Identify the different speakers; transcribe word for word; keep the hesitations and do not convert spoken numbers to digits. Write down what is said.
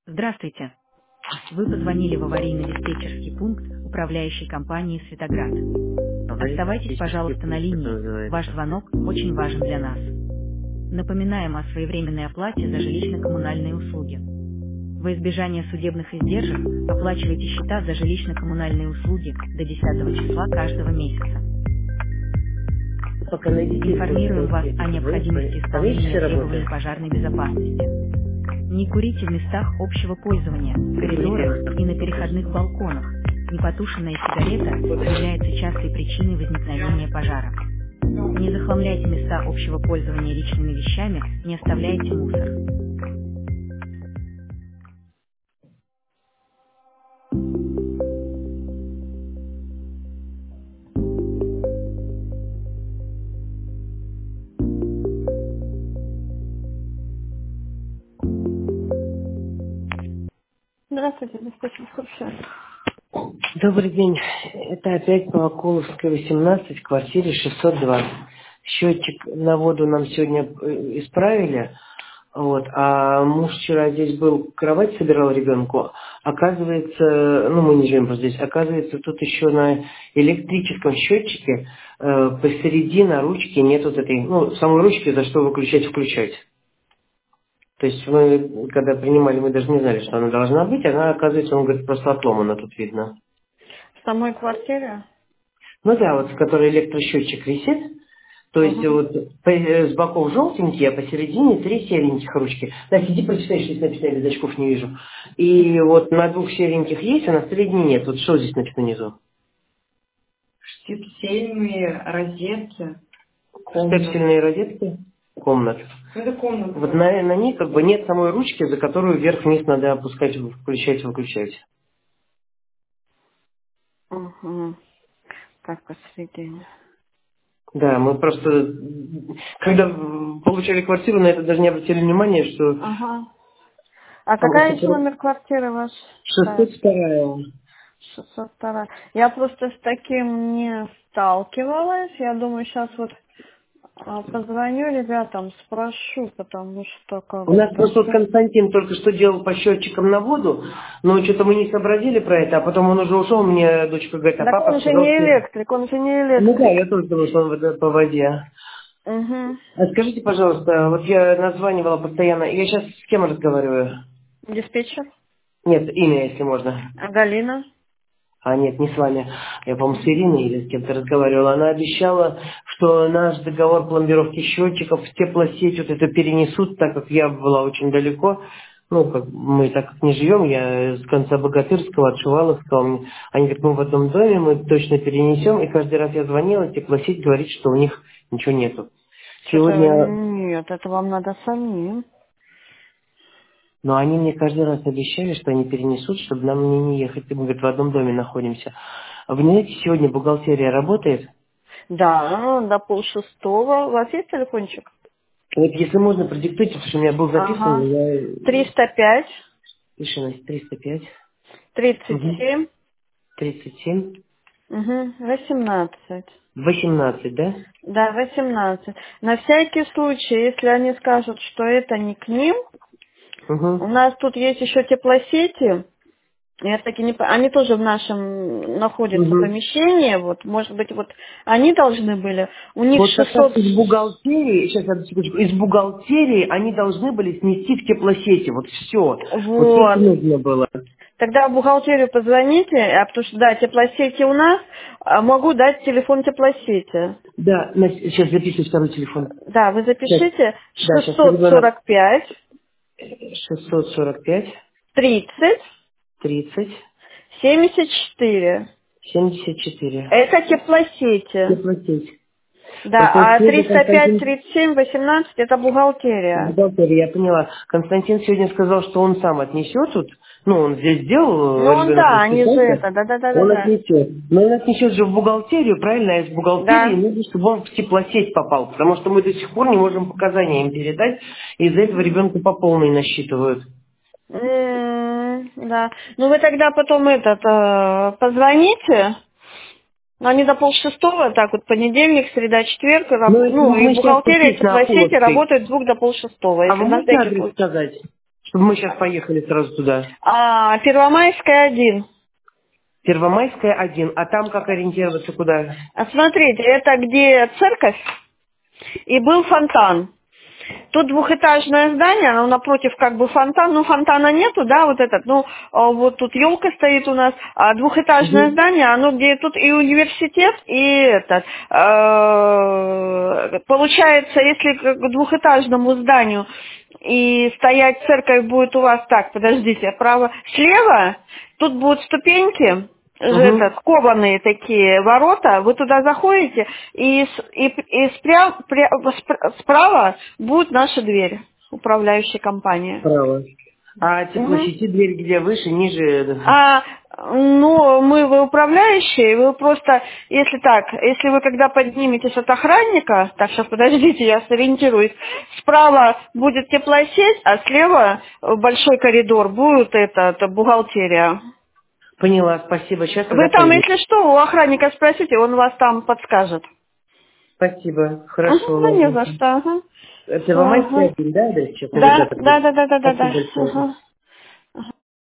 Speaker 1: Здравствуйте. Вы позвонили в аварийно-диспетчерский пункт управляющей компании «Светоград». Оставайтесь, пожалуйста, на линии. Ваш звонок очень важен для нас. Напоминаем о своевременной оплате за жилищно-коммунальные услуги. Во избежание судебных издержек оплачивайте счета за жилищно-коммунальные услуги до десятого числа каждого месяца. Информируем вас о необходимости исполнения требований пожарной безопасности. Не курите в местах общего пользования, в коридорах и на переходных балконах. Непотушенная сигарета является частой причиной возникновения пожара. Не захламляйте места общего пользования личными вещами, не оставляйте мусор.
Speaker 2: Здравствуйте, диспетчер слушаю.
Speaker 3: Добрый день. Это опять по Акуловской, восемнадцать, в квартире шестьсот два. Счетчик на воду нам сегодня э, исправили. Вот. А муж вчера здесь был, кровать собирал ребенку. Оказывается, ну мы не живем просто здесь, оказывается, тут еще на электрическом счетчике э, посередине на ручке нет вот этой, ну, самой ручки, за что выключать-включать. То есть мы, когда принимали, мы даже не знали, что она должна быть. Она, оказывается, он говорит, просто отломана тут видно.
Speaker 2: В самой квартире?
Speaker 3: Ну да, вот в которой электросчетчик висит. То есть
Speaker 2: Угу.
Speaker 3: вот по- с боков желтенькие, а посередине три сереньких ручки. Да, сиди, прочитай, что здесь написано, я без очков не вижу. И вот на двух сереньких есть, а на средней нет. Вот что здесь написано внизу?
Speaker 4: Штепсельные розетки. Комнат.
Speaker 3: Степсельные розетки? Комнат.
Speaker 4: Это комната.
Speaker 3: Вот на, на ней как бы нет самой ручки, за которую вверх-вниз надо опускать, включать, выключать.
Speaker 2: Угу. Так, посередине.
Speaker 3: Да, мы просто, когда получали квартиру, на это даже не обратили внимания, что
Speaker 2: Ага. А
Speaker 3: там
Speaker 2: какая еще
Speaker 3: просто
Speaker 2: номер квартиры ваш?
Speaker 3: шестьсот вторая.
Speaker 2: шестьсот два. Я просто с таким не сталкивалась. Я думаю, сейчас вот а, позвоню ребятам, спрошу, потому что как
Speaker 3: У нас
Speaker 2: бы...
Speaker 3: просто вот Константин только что делал по счетчикам на воду, но что-то мы не сообразили про это, а потом он уже ушел, мне дочка говорит, а
Speaker 2: Так
Speaker 3: папа
Speaker 2: он же
Speaker 3: сказал,
Speaker 2: не
Speaker 3: что...
Speaker 2: электрик, он же не
Speaker 3: Ну да,
Speaker 2: электрик.
Speaker 3: я тоже думаю, что он вода- по воде.
Speaker 2: Угу.
Speaker 3: А скажите, пожалуйста, вот я названивала постоянно, я сейчас с кем разговариваю?
Speaker 2: Диспетчер?
Speaker 3: Нет, имя, если можно.
Speaker 2: А Галина?
Speaker 3: А нет, не с вами. Я, по-моему, с Ириной или с кем-то разговаривала. Она обещала, что наш договор пломбировки счетчиков в теплосеть вот это перенесут, так как я была очень далеко. Ну, как мы так как не живем, я с конца Богатырского, от Шуваловского. Они говорят, мы в одном доме, мы точно перенесем. И каждый раз я звонила, теплосеть говорит, что у них ничего нету.
Speaker 2: Что-то
Speaker 3: Сегодня,
Speaker 2: нет, это вам надо самим.
Speaker 3: но они мне каждый раз обещали, что они перенесут, чтобы нам мне не ехать. Мы, говорит, в одном доме находимся. А вы знаете, сегодня бухгалтерия работает?
Speaker 2: Да, до полшестого. У вас есть телефончик?
Speaker 3: Вот если можно, продиктуйте, потому что у меня был записан,
Speaker 2: Ага.
Speaker 3: я...
Speaker 2: триста пять,
Speaker 3: Пиши, триста пять,
Speaker 2: тридцать
Speaker 3: угу.
Speaker 2: семь,
Speaker 3: тридцать семь,
Speaker 2: угу, восемнадцать.
Speaker 3: восемнадцать, да?
Speaker 2: Да, восемнадцать. На всякий случай, если они скажут, что это не к ним, у
Speaker 3: Угу.
Speaker 2: нас тут есть еще теплосети. Я таки не... по- Они тоже в нашем находятся
Speaker 3: Угу.
Speaker 2: помещении. Вот, может быть, вот они должны были. У них
Speaker 3: Вот как раз
Speaker 2: шестьсот.
Speaker 3: из бухгалтерии, сейчас, одну секундочку, из бухгалтерии они должны были снести в теплосети, вот все. Вот то, что
Speaker 2: Вот.
Speaker 3: нужно было.
Speaker 2: Тогда в бухгалтерию позвоните, а потому что, да, теплосети у нас, а могу дать телефон теплосети.
Speaker 3: Да, на- сейчас записываю второй телефон.
Speaker 2: Да, вы
Speaker 3: Сейчас.
Speaker 2: запишите
Speaker 3: Да, сейчас
Speaker 2: шестьсот сорок пять
Speaker 3: шестьсот сорок пять,
Speaker 2: тридцать
Speaker 3: тридцать,
Speaker 2: семьдесят четыре.
Speaker 3: семьдесят четыре.
Speaker 2: Это теплосети.
Speaker 3: Теплосеть.
Speaker 2: Да,
Speaker 3: Вот, то есть
Speaker 2: а
Speaker 3: сегодня
Speaker 2: триста пять
Speaker 3: Константин...
Speaker 2: тридцать семь восемнадцать это бухгалтерия.
Speaker 3: Бухгалтерия, я поняла. Константин сегодня сказал, что он сам отнесет тут. Ну, он здесь сделал,
Speaker 2: Ну он
Speaker 3: ребенок
Speaker 2: да, они же
Speaker 3: расписался.
Speaker 2: это, да, да, да, да,
Speaker 3: Он
Speaker 2: да.
Speaker 3: отнесет. Но он отнесет же в бухгалтерию, правильно? А из бухгалтерии
Speaker 2: Да.
Speaker 3: нужно, чтобы он в теплосеть попал. Потому что мы до сих пор не можем показания им передать. И из-за этого ребенка по полной насчитывают.
Speaker 2: М, да. Ну вы тогда потом этот э, позвоните. Ну, они до полшестого, так вот, понедельник, среда, четверг, и раб-
Speaker 3: Ну, если
Speaker 2: ну, и
Speaker 3: мы сейчас
Speaker 2: бухгалтерия,
Speaker 3: тут на
Speaker 2: теплосети
Speaker 3: Акуловской.
Speaker 2: работают с двух до полшестого,
Speaker 3: А
Speaker 2: если
Speaker 3: вы
Speaker 2: на
Speaker 3: можете
Speaker 2: всякий
Speaker 3: адрес
Speaker 2: случай.
Speaker 3: сказать? Чтобы мы сейчас поехали сразу туда.
Speaker 2: А, Первомайская один.
Speaker 3: Первомайская один. А там как ориентироваться куда?
Speaker 2: А смотрите, это где церковь и был фонтан. Тут двухэтажное здание, оно напротив как бы фонтан, ну фонтана нету, да, вот этот, ну а вот тут елка стоит у нас, а двухэтажное
Speaker 3: Угу.
Speaker 2: здание, оно где тут и университет, и этот, э, получается, если к двухэтажному зданию и стоять церковь будет у вас так, подождите, право, слева, тут будут ступеньки,
Speaker 3: Угу.
Speaker 2: этот, кованые такие ворота, вы туда заходите, и, с- и, и спря- пря- спр- справа будет наша дверь, управляющая компания.
Speaker 3: Справа. А
Speaker 2: Мгм.
Speaker 3: теплосети дверь где выше, ниже?
Speaker 2: А, ну, мы вы управляющие, вы просто, если так, если вы когда подниметесь от охранника, так, сейчас подождите, я сориентируюсь, справа будет теплосеть, а слева э, большой коридор, будет это, бухгалтерия.
Speaker 3: Поняла, спасибо. Сейчас
Speaker 2: Вы
Speaker 3: тогда
Speaker 2: там,
Speaker 3: поедем.
Speaker 2: если что, у охранника спросите, он вас там подскажет.
Speaker 3: Спасибо.
Speaker 2: Ага,
Speaker 3: Хорошо,
Speaker 2: ну не
Speaker 3: ладно.
Speaker 2: за что, ага.
Speaker 3: Первомайская
Speaker 2: Ага.
Speaker 3: один, да, да, сейчас
Speaker 2: Да,
Speaker 3: ребята.
Speaker 2: да, да, да, да, да,
Speaker 3: Спасибо
Speaker 2: да.
Speaker 3: большое.
Speaker 2: Ага.